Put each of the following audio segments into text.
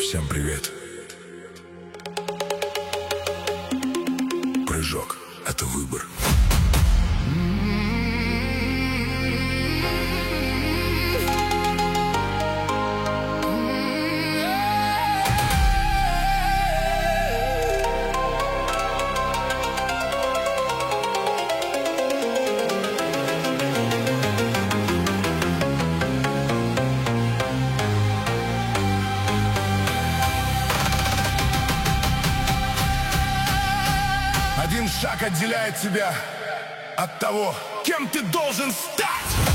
Всем привет. Прыжок — это выбор. Один шаг отделяет тебя от того, кем ты должен стать.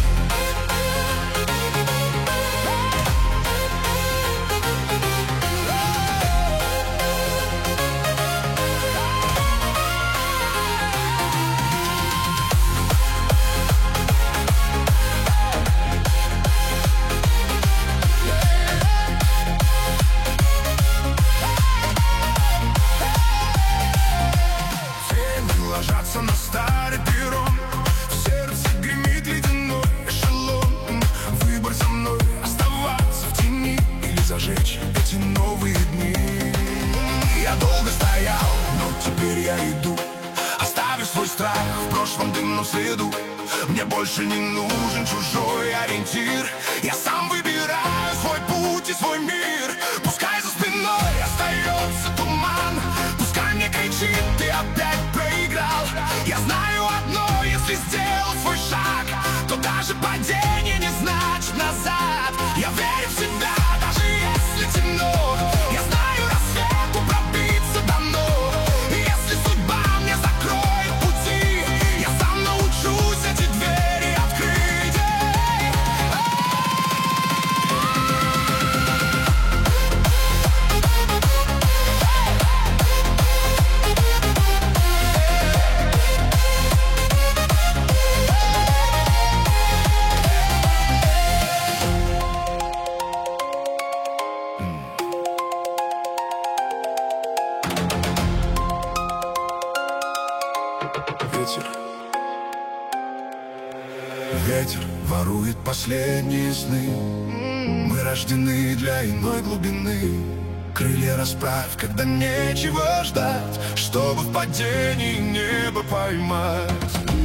Ложатся на старый перрон, в сердце гремит ледяной эшелон. Выбор за мной: оставаться в тени или зажечь эти новые дни. Я долго стоял, но теперь я иду, оставив свой страх в прошлом дымном следу. Мне больше не нужен чужой ориентир. Я сам выбираю свой путь и свой мир. Пускай за спиной остается туман, пускай мне кричит: ты опять проиграл. Я знаю одно: если сделал свой шаг, то даже падение не значит назад. Я верю в себя, даже если темно. Я знаю, рассвету пробиться дано. И если судьба мне закроет пути, я сам научусь эти двери открыть. Ветер ворует последние сны. Мы рождены для иной глубины. Крылья расправь, когда нечего ждать, чтобы в падении небо поймать.